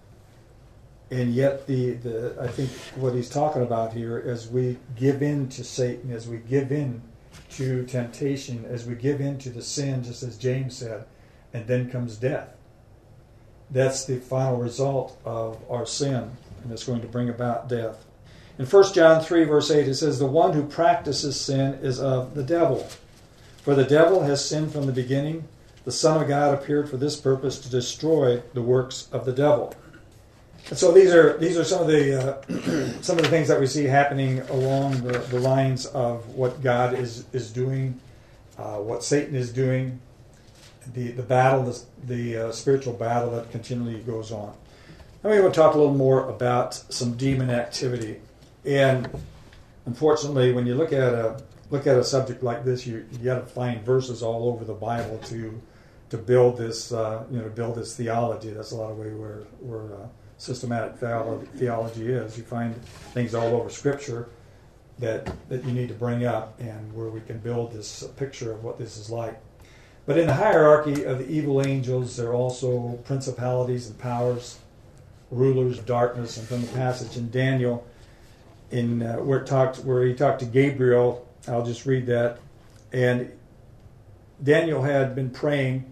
And yet, the, the I think what he's talking about here, as we give in to Satan, as we give in to temptation, as we give in to the sin, just as James said, and then comes death. That's the final result of our sin, and it's going to bring about death. In First John three, verse eight, it says, The one who practices sin is of the devil. For the devil has sinned from the beginning. The Son of God appeared for this purpose, to destroy the works of the devil. And so these are these are some of the uh, some of the things that we see happening along the, the lines of what God is is doing, uh, what Satan is doing, the the battle, the, the uh, spiritual battle that continually goes on. Now we want to talk a little more about some demon activity. And unfortunately, when you look at a look at a subject like this, you you got to find verses all over the Bible to to build this uh, you know build this theology. That's a lot of way where where uh, systematic theology is. You find things all over Scripture that that you need to bring up, and where we can build this picture of what this is like. But in the hierarchy of the evil angels, there are also principalities and powers, rulers of darkness. And from the passage in Daniel, in uh, where it talked, where he talked to Gabriel, I'll just read that. And Daniel had been praying,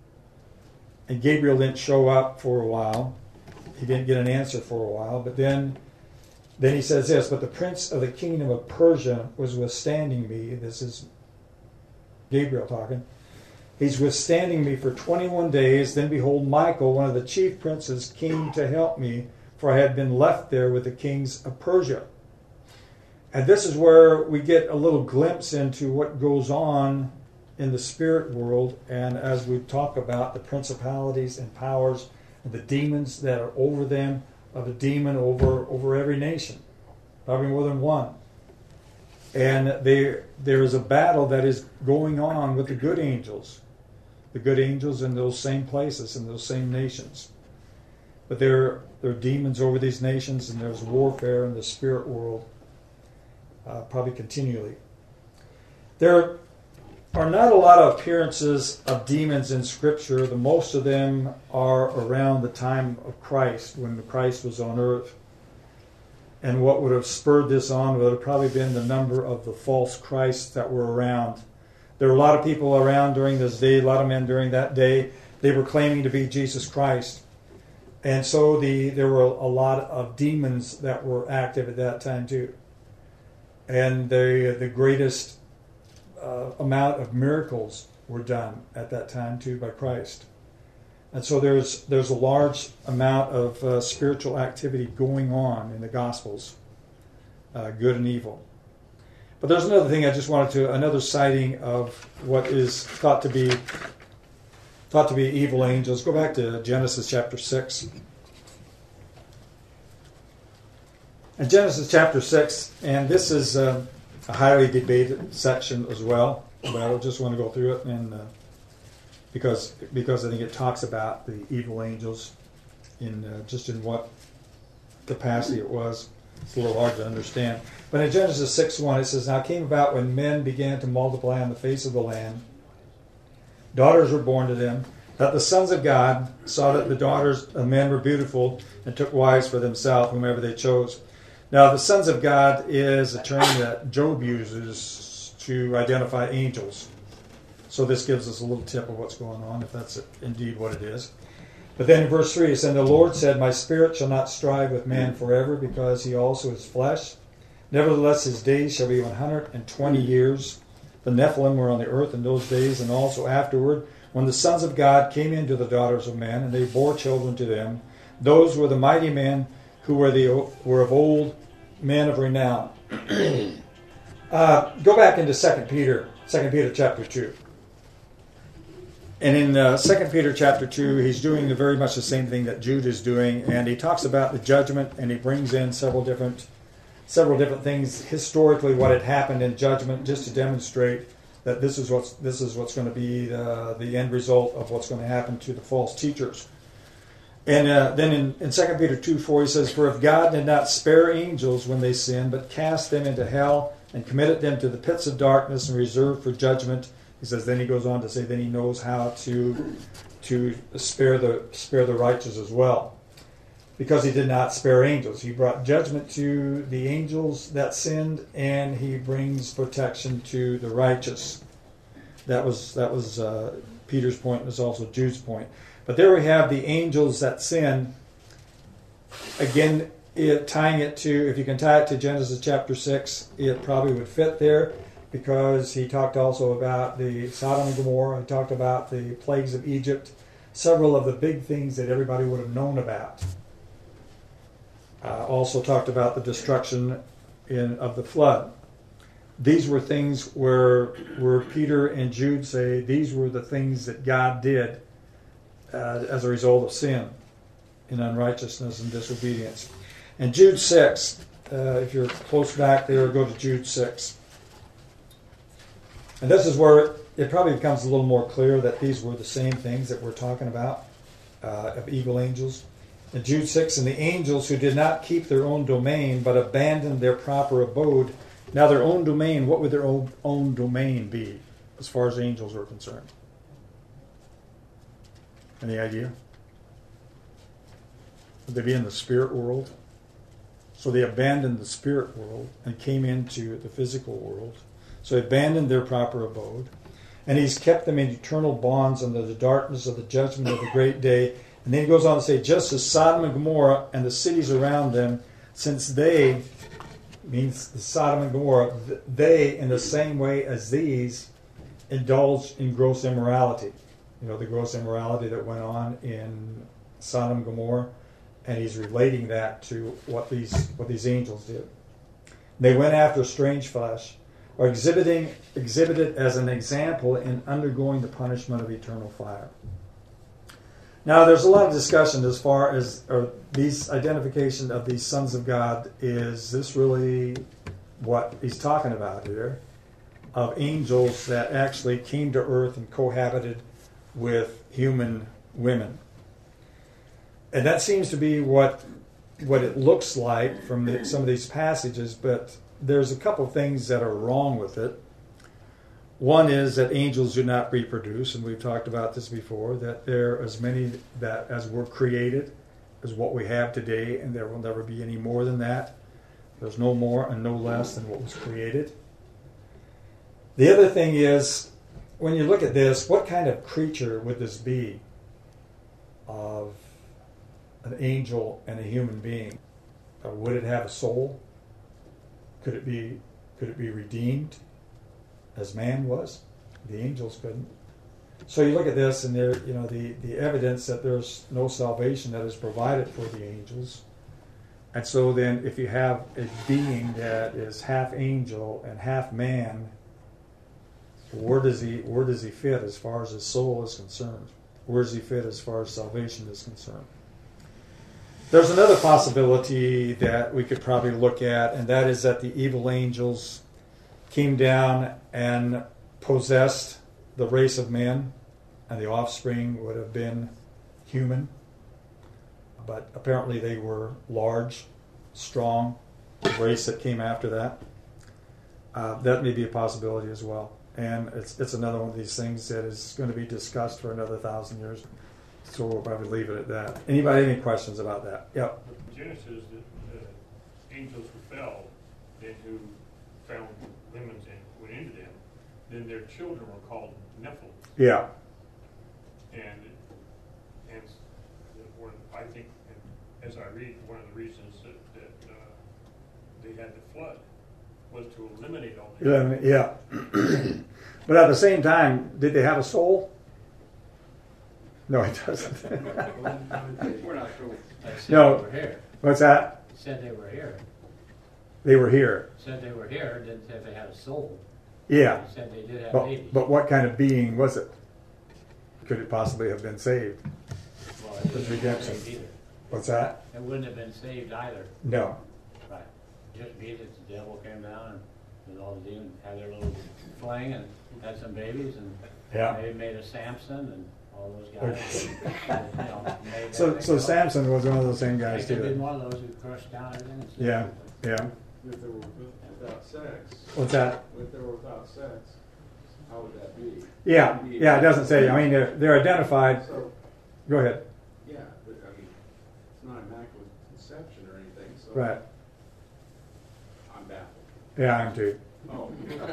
and Gabriel didn't show up for a while. He didn't get an answer for a while, but then then he says this, But the prince of the kingdom of Persia was withstanding me. This is Gabriel talking. He's withstanding me for twenty-one days. Then behold, Michael, one of the chief princes, came to help me, for I had been left there with the kings of Persia. And this is where we get a little glimpse into what goes on in the spirit world, and as we talk about the principalities and powers, the demons that are over them, of a demon over over every nation, probably more than one. And they, there is a battle that is going on with the good angels, the good angels in those same places, in those same nations. But there, there are demons over these nations, and there's warfare in the spirit world, uh, probably continually. There are not a lot of appearances of demons in Scripture. The most of them are around the time of Christ, when Christ was on earth. And what would have spurred this on would have probably been the number of the false Christs that were around. There were a lot of people around during this day, a lot of men during that day. They were claiming to be Jesus Christ. And so the there were a lot of demons that were active at that time too. And the the greatest Uh, amount of miracles were done at that time too by Christ, and so there's there's a large amount of uh, spiritual activity going on in the Gospels, uh, good and evil. But there's another thing I just wanted to another sighting of what is thought to be thought to be evil angels. Go back to Genesis chapter six. In Genesis chapter six, and this is. Uh, A highly debated section as well, but I just want to go through it, and uh, because because I think it talks about the evil angels in uh, just in what capacity it was. It's a little hard to understand. But in Genesis six one, it says, Now it came about when men began to multiply on the face of the land, daughters were born to them, that the sons of God saw that the daughters of men were beautiful, and took wives for themselves, whomever they chose. Now the sons of God is a term that Job uses to identify angels. So this gives us a little tip of what's going on, if that's indeed what it is. But then in verse three, it says, And the Lord said, My spirit shall not strive with man forever, because he also is flesh. Nevertheless, his days shall be one hundred twenty years. The Nephilim were on the earth in those days, and also afterward, when the sons of God came into the daughters of men, and they bore children to them. Those were the mighty men who were, the, were of old, men of renown. uh, go back into Second Peter, Second Peter chapter two. And in uh, Second Peter chapter two, he's doing the very much the same thing that Jude is doing, and he talks about the judgment, and he brings in several different, several different things historically what had happened in judgment, just to demonstrate that this is what's this is what's going to be the, the end result of what's going to happen to the false teachers. And uh, then in, in Second Peter two four, he says, For if God did not spare angels when they sinned, but cast them into hell and committed them to the pits of darkness and reserved for judgment. He says, then he goes on to say, then he knows how to to spare the spare the righteous as well, because he did not spare angels. He brought judgment to the angels that sinned, and he brings protection to the righteous. That was that was uh, Peter's point, and was also Jude's point. But there we have the angels that sinned. Again, it, tying it to, if you can tie it to Genesis chapter six, it probably would fit there, because he talked also about the Sodom and Gomorrah. He talked about the plagues of Egypt, several of the big things that everybody would have known about. Uh, also talked about the destruction in, of the flood. These were things where, where Peter and Jude say these were the things that God did uh, as a result of sin in unrighteousness and disobedience. And Jude six, uh, if you're close back there, go to Jude six. And this is where it probably becomes a little more clear that these were the same things that we're talking about, uh, of evil angels. In Jude six, and the angels who did not keep their own domain, but abandoned their proper abode. Now their own domain, what would their own, own domain be, as far as angels are concerned? Any idea? Would they be in the spirit world? So they abandoned the spirit world and came into the physical world. So they abandoned their proper abode. And he's kept them in eternal bonds under the darkness of the judgment of the great day. And then he goes on to say, just as Sodom and Gomorrah and the cities around them, since they, means the Sodom and Gomorrah, they, in the same way as these, indulged in gross immorality. You know, the gross immorality that went on in Sodom and Gomorrah. And he's relating that to what these what these angels did. They went after strange flesh, or exhibiting exhibited as an example in undergoing the punishment of eternal fire. Now, there's a lot of discussion as far as or these identification of these sons of God. Is this really what he's talking about here? Of angels that actually came to earth and cohabited with human women. And that seems to be what what it looks like from the, some of these passages, but there's a couple of things that are wrong with it. One is that angels do not reproduce, and we've talked about this before, that there are as many that as were created as what we have today, and there will never be any more than that. There's no more and no less than what was created. The other thing is, when you look at this, what kind of creature would this be of an angel and a human being? Or would it have a soul? Could it be could it be redeemed as man was? The angels couldn't. So you look at this, and there, you know, the, the evidence that there's no salvation that is provided for the angels. And so then if you have a being that is half angel and half man, where does he where does he fit as far as his soul is concerned? Where does he fit as far as salvation is concerned? There's another possibility that we could probably look at, and that is that the evil angels came down and possessed the race of men, and the offspring would have been human. But apparently they were large, strong, race that came after that. Uh, that may be a possibility as well. And it's it's another one of these things that is going to be discussed for another thousand years. So we'll probably leave it at that. Anybody have any questions about that? Yep. Genesis, the, the angels who fell, then who found lemons and went into them, then their children were called Nephilim. Yeah. And and one, I think, as I read, one of the reasons that, that uh, they had the flood was to eliminate all the Yeah. But at the same time, did they have a soul? No, it doesn't. We're not sure. They said No. they were here. What's that? It said they were here. They were here. It said they were here, didn't say they had a soul. Yeah. It said they did have But, babies. but what kind of being was it? Could it possibly have been saved? Well, it wouldn't have been redemption. saved either. What's that? It wouldn't have been saved either. No. Right. Just be that the devil came down and with all the demons had their little fling and had some babies and Yeah. maybe made a Samson and all those guys. and, you know, made So, everything so go. Samson was one of those same He guys could have been too. one of those who crushed down everything. and Yeah. saved Yeah. If they were with- without sex, What's that? if they were without sex, how would that be? Yeah. Yeah. It doesn't say. I mean, they're, they're identified. So, Go ahead. yeah, but, I mean, it's not immaculate conception or anything, so. Right. I'm baffled. Yeah, I'm too. Oh.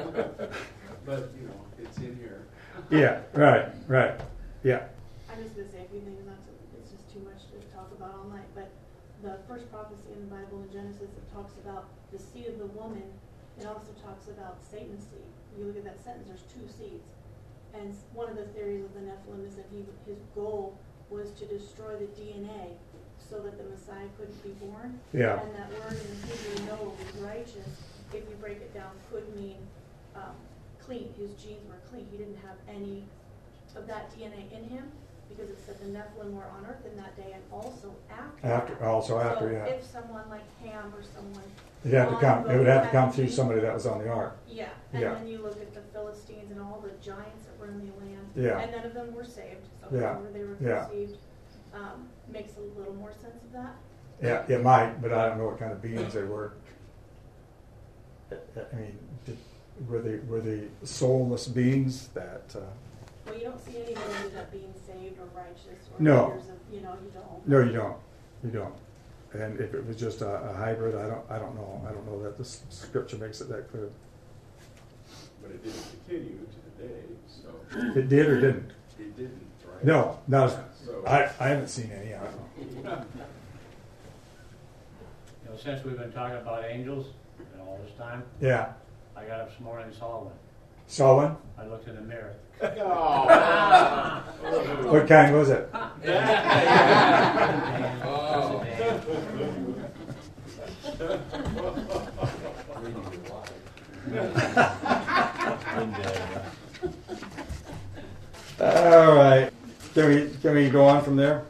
But, you know, it's in here. Yeah. Right. Right. Yeah. I'm just gonna say a few things, not to, it's just too much to talk about all night, but the first prophecy in the Bible in Genesis, it talks about the seed of the woman, it also talks about Satan's seed. You look at that sentence, there's two seeds. And s- one of the theories of the Nephilim is that he, his goal was to destroy the D N A so that the Messiah couldn't be born. Yeah. And that word in Hebrew, Noah was righteous, if you break it down, could mean, um, clean. His genes were clean. He didn't have any of that D N A in him, because it said the Nephilim were on earth in that day and also after. After. that. Also after. So Yeah. if someone like Ham or someone. It'd have to on come. It would boat have to had come through genes- somebody that was on the ark. Yeah, and Yeah. then you look at the Philistines and all the giants that were in the land. Yeah. And none of them were saved, so Yeah. however they were Yeah. conceived, um, makes a little more sense of that. Yeah, it might, but I don't know what kind of beings they were. I mean, did, were they were they soulless beings that? Uh, Well, you don't see anyone ended up being saved or righteous or No. leaders of, you know, you don't. no, you don't. You don't. And if it was just a, a hybrid, I don't. I don't know. I don't know that the s- scripture makes it that clear. But it didn't continue to the day, so It did or didn't? it didn't, right? No, not. Yeah, so- I I haven't seen any. I don't know. You know, since we've been talking about angels and all this time, Yeah, I got up this morning and saw one. saw one. I looked in the mirror. What kind was it? All right. Can we can we go on from there?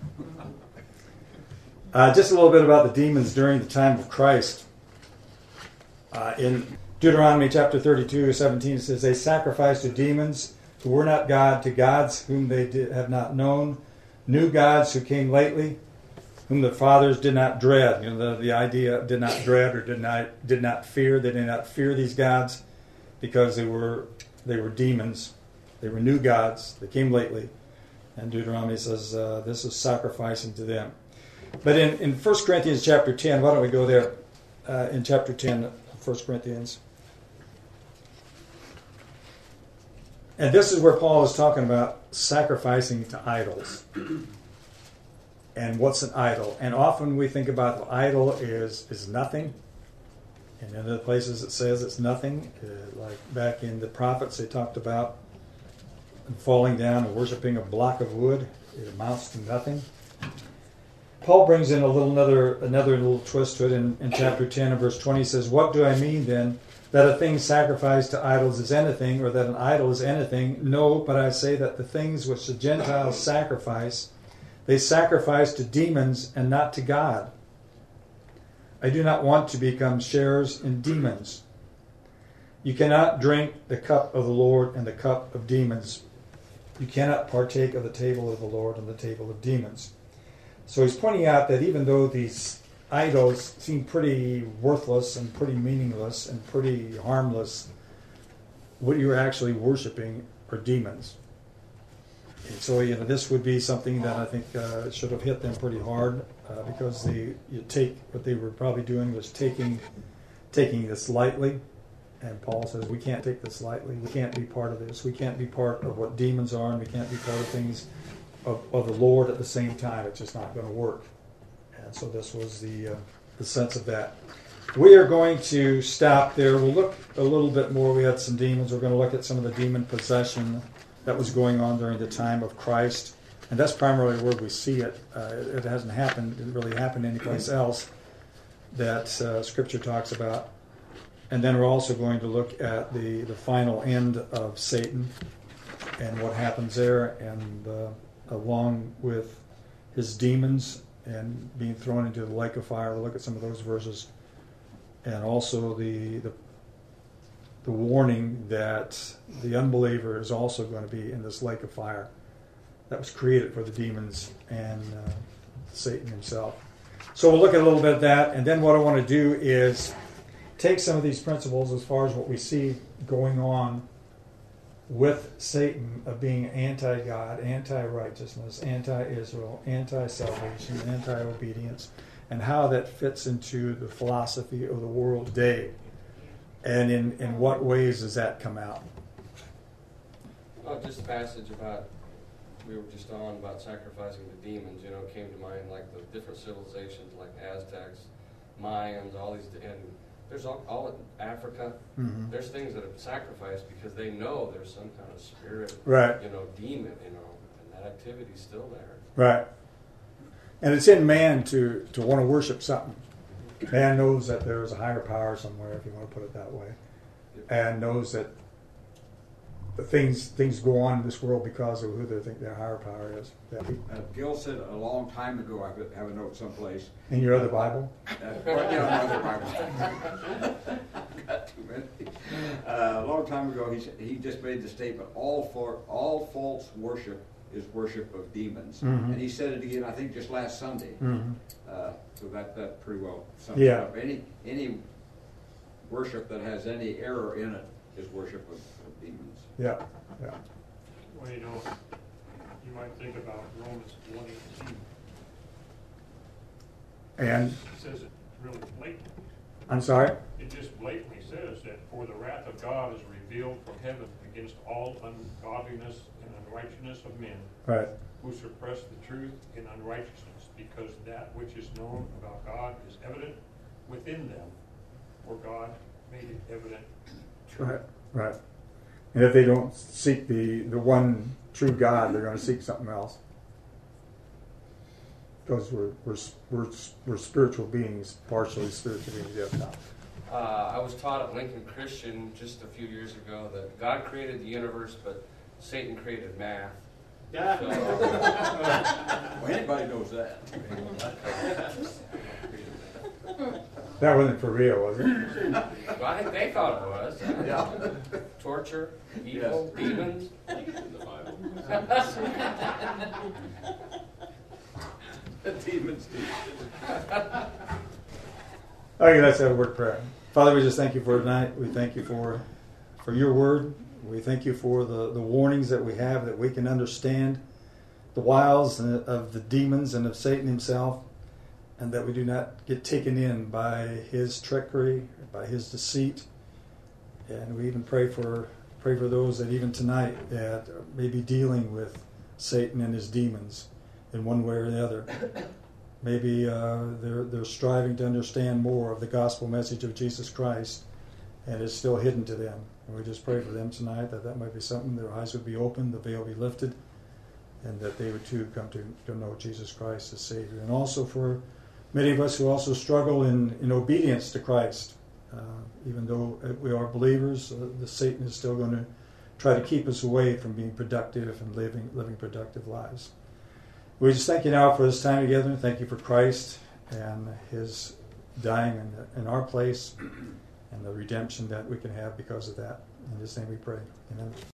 Uh, just a little bit about the demons during the time of Christ. Uh, in Deuteronomy chapter thirty-two, seventeen, it says, "They sacrificed to demons who were not God, to gods whom they did, have not known, new gods who came lately, whom the fathers did not dread." You know, the, the idea of did not dread or did not did not fear. They did not fear these gods because they were they were demons. They were new gods. They came lately. And Deuteronomy says uh, this is sacrificing to them. But in, in First Corinthians chapter ten, why don't we go there uh, in chapter ten, First Corinthians. And this is where Paul is talking about sacrificing to idols. And what's an idol? And often we think about the idol is, is nothing. And in other places it says it's nothing. Uh, like back in the prophets, they talked about falling down and worshiping a block of wood. It amounts to nothing. Paul brings in a little another another little twist to it in, in chapter ten and verse twenty. He says, "What do I mean then? That a thing sacrificed to idols is anything, or that an idol is anything? No, but I say that the things which the Gentiles sacrifice, they sacrifice to demons and not to God. I do not want to become sharers in demons. You cannot drink the cup of the Lord and the cup of demons. You cannot partake of the table of the Lord and the table of demons." So he's pointing out that even though these idols seem pretty worthless and pretty meaningless and pretty harmless, what you're actually worshiping are demons. And so, you know, this would be something that I think uh, should have hit them pretty hard uh, because they you take what they were probably doing was taking taking this lightly. And Paul says we can't take this lightly. We can't be part of this. We can't be part of what demons are, and we can't be part of things of, of the Lord at the same time. It's just not going to work. And so this was the uh, the sense of that. We are going to stop there. We'll look a little bit more. We had some demons. We're going to look at some of the demon possession that was going on during the time of Christ. And that's primarily where we see it. Uh, it hasn't happened. It didn't really happen anyplace else that uh, Scripture talks about. And then we're also going to look at the, the final end of Satan and what happens there, and uh, along with his demons and being thrown into the lake of fire. We'll look at some of those verses. And also the, the the warning that the unbeliever is also going to be in this lake of fire that was created for the demons and uh, Satan himself. So we'll look at a little bit of that, and then what I want to do is take some of these principles as far as what we see going on with Satan of being anti-God, anti-righteousness, anti-Israel, anti-salvation, anti-obedience, and how that fits into the philosophy of the world today. And in, in what ways does that come out? Well, just a passage about, we were just on about sacrificing the demons, you know, came to mind, like the different civilizations like Aztecs, Mayans, all these, and there's all, all in Africa, mm-hmm. there's things that have sacrificed because they know there's some kind of spirit, right. you know, demon, you know, and that activity's still there. Right. And it's in man to, to want to worship something. Man knows that there is a higher power somewhere, if you want to put it that way, and knows that the things things go on in this world because of who they think their higher power is. Uh, Gil said a long time ago, I have a note someplace. In your other Bible? Uh, well, yeah, my other Bible. Got too many. Uh, a long time ago, he he just made the statement: all for all false worship is worship of demons. Mm-hmm. And he said it again, I think, just last Sunday. Mm-hmm. Uh, so that that pretty well sums yeah. it up. Any any worship that has any error in it is worship of, of demons. Yeah, yeah. Well, you know, you might think about Romans one eighteen. And? It says it really blatantly. I'm sorry? It just blatantly says that for the wrath of God is revealed from heaven against all ungodliness and unrighteousness of men, right, who suppress the truth in unrighteousness, because that which is known about God is evident within them, for God made it evident to right, right. And if they don't seek the, the one true God, they're going to seek something else. Because we're, we're, we're, we're spiritual beings, partially spiritual beings, yes, no. Uh, I was taught at Lincoln Christian just a few years ago that God created the universe, but Satan created math. Yeah. So, well, anybody knows that. That wasn't for real, was it? well, I think they thought it was. Yeah. Torture, evil, yes. demons. In the Bible. The demons do. Okay, let's have a word of prayer. Father, we just thank you for tonight. We thank you for for your word. We thank you for the, the warnings that we have, that we can understand the wiles of the demons and of Satan himself, and that we do not get taken in by his trickery, by his deceit. And we even pray for pray for those that even tonight that may be dealing with Satan and his demons in one way or the other. Maybe uh, they're they're striving to understand more of the gospel message of Jesus Christ, and it's still hidden to them. And we just pray for them tonight that that might be something, their eyes would be opened, the veil be lifted, and that they would too come to, to know Jesus Christ as Savior. And also for many of us who also struggle in, in obedience to Christ. Uh, even though we are believers, uh, the Satan is still going to try to keep us away from being productive and living living productive lives. We just thank you now for this time together, and thank you for Christ and his dying in, in our place and the redemption that we can have because of that. In his name we pray. Amen.